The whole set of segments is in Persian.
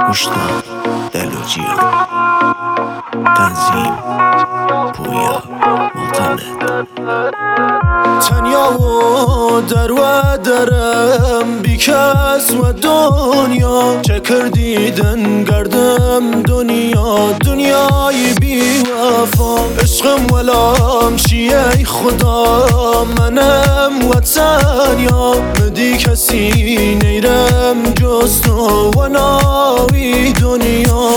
هشدار دل و جیان تنظیم پویا معتمد تنیا و درم بی کس و دنیا چه کردیدن گردم دنیای بی وفا عشقم ولام شیعه خدا منم و تنیا مدی کسی نیرم جز تو و ناوی دنیا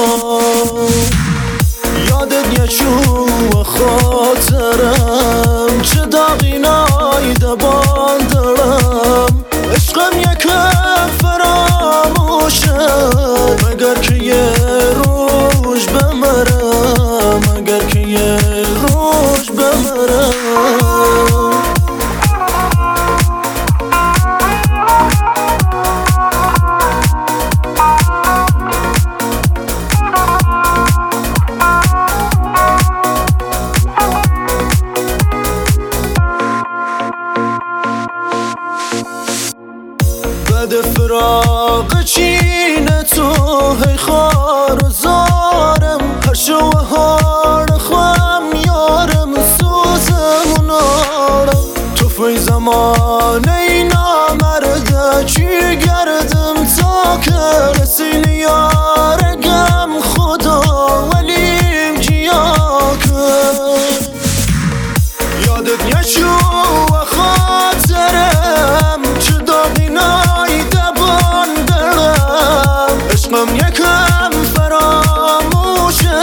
یادت یچو و خاطرم چه داغی نایده باندرم عشقم یکم فراموشه مگر که یه روش بمرم مگر که یه روش بمرم بعد فراق چین تو هی خار و زارم هر شو هار خوام یارم سوزم و نارم تو فی زمان ای نامرده چی گردم تا که رسیل یارگم خدا ولیم جیا کن یادت یچو و خاطرم چه داغی نایده باندرم عشقم یکم فراموشه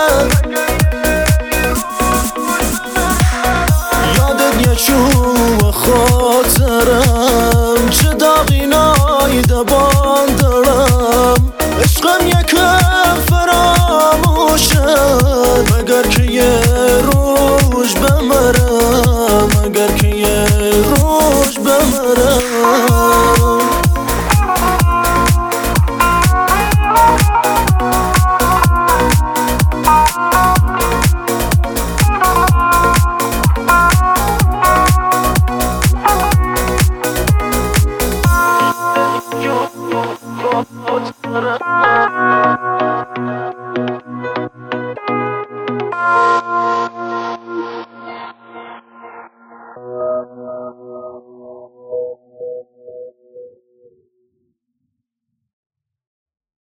یادت یچو و خاطرم چه داغی نایده باندرم عشقم یکم فراموشه مگر که یه روش بمرم مگر که یه روش بمرم What?